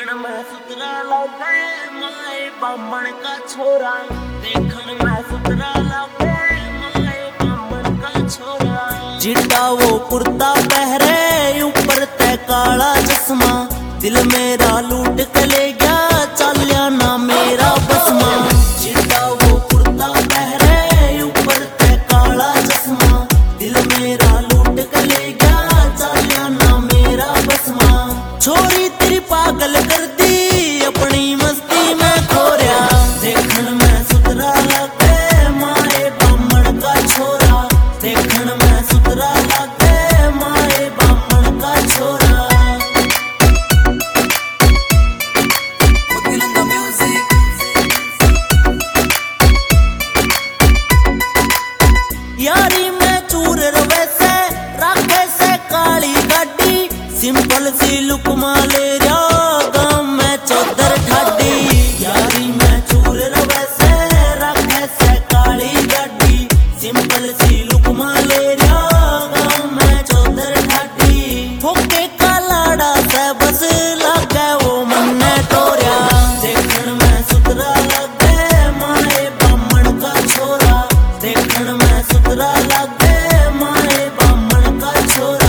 देखन में सुतरा लगे माए बामण का छोरा, देखन में सुतरा लगे माए बामण का छोरा। चिट्टा वो कुर्ता पहरे ऊपर तय काला चश्मा, दिल मेरा लूट के ले गया चालिया ना मेरा बसमा। चिट्टा वो कुर्ता पहरे ऊपर तय काला चश्मा, दिल मेरा लूट के ले गया चालिया ना मेरा बसमा। छोरी तेरी पागल कर दी अपनी मस्ती में खोरिया, देखन में सुतरा लगे माए बामण का छोरा, देखन में सुतरा लगे माए बामण का छोरा। यारी में चूर रवे से राखे से काली गाड़ी, सिंपल सी लुक माले गाँव में चौधर ठाडी। यारी में चूर रवे से राखे से काली गाड़ी, सिंपल सी लुक माले गाँव में चौधर ठाडी। फोके का लाड़ा से बस लगे वो मन्ने टोरिया, देखन में सुतरा लगे माए बामण का छोरा, देखन में सुतरा लगे माए बामण का छोरा।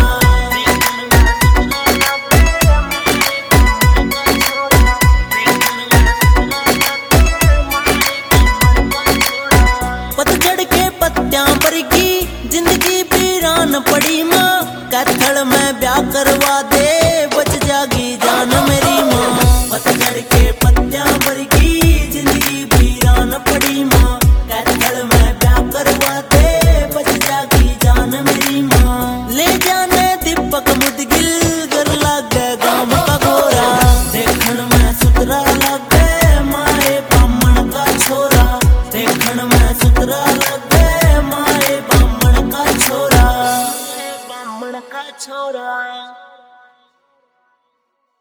पतझड़ के पत्तियां बरगी जिंदगी वीरान पड़ी माँ, कैथड़ में ब्याह करवा दे बच जागी जान मेरी माँ। पतझड़ के पत्तियां बरगी जिंदगी वीरान पड़ी माँ, कैथड़ में ब्याह करवा दे बच जागी जान मेरी माँ। ले जाने दीपक मुदगिल कर लगे गाँव का गोरा, देखन में सुतरा लगे माए बामण का छोरा, देखन में सुतरा लगे माए बामण का छोरा, बामण का छोरा।